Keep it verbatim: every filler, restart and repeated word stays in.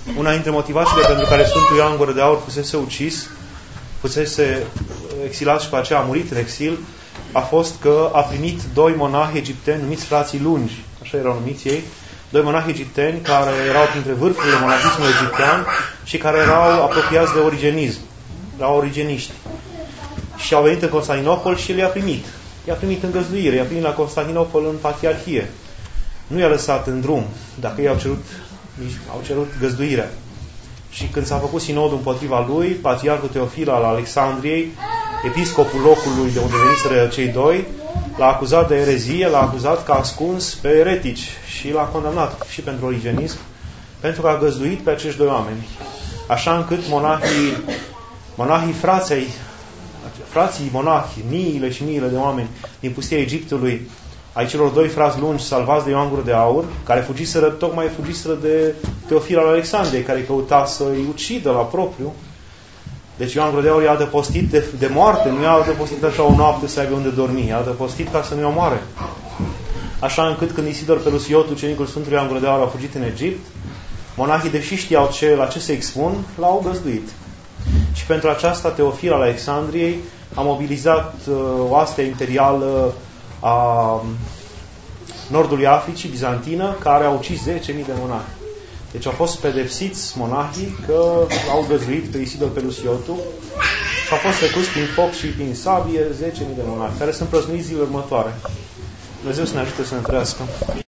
Una dintre motivațiile pentru care Sfântul Ioan Gură de Aur fusese ucis, fusese exilat și pe aceea a murit în exil, a fost că a primit doi monahi egipteni numiți frații lungi, așa erau numiți ei, doi monahi egipteni care erau printre vârfurile monahismului egiptean și care erau apropiați de origenism, erau origeniști. Și au venit în Constantinopol și i-a primit. I-a primit în găzduire, i-a primit la Constantinopol în patriarhie. Nu i-a lăsat în drum, dacă ei au cerut, au cerut găzduirea. Și când s-a făcut sinodul împotriva lui, patriarhul Teofil al Alexandriei, episcopul locului de unde veniseră cei doi, l-a acuzat de erezie, l-a acuzat că a ascuns pe eretici și l-a condamnat și pentru origenism, pentru că a găzduit pe acești doi oameni. Așa încât monahii, monahii frații, frații monahi, miile și miile de oameni din pustia Egiptului, ai celor doi frați lungi salvați de Ioan Gură de Aur, care fugiseră, tocmai fugiseră de Teofil al Alexandrei, care căuta să-i ucidă la propriu. Deci Ioan Gură de Aur i-a adăpostit de, de moarte, nu i-a adăpostit așa o noapte să aibă unde dormi, i-a adăpostit ca să nu-i omoare. Așa încât când Isidor Pelusiotu, ucenicul Sfântului Ioan Gură de Aur, a fugit în Egipt, monahii, deși știau ce, la ce se expun, l-au găzduit. Și pentru aceasta Teofil al Alexandriei a mobilizat uh, oastea imperială a nordului Africii, bizantină, care a ucis zece mii de monahi. Deci au fost pedepsiți monahii că au găzduit pe Isidor Pelusiotu și au fost trecuți prin foc și prin sabie zece mii de monahi, care sunt prăznuiți zilele următoare. Dumnezeu să ne ajute să ne trăiască.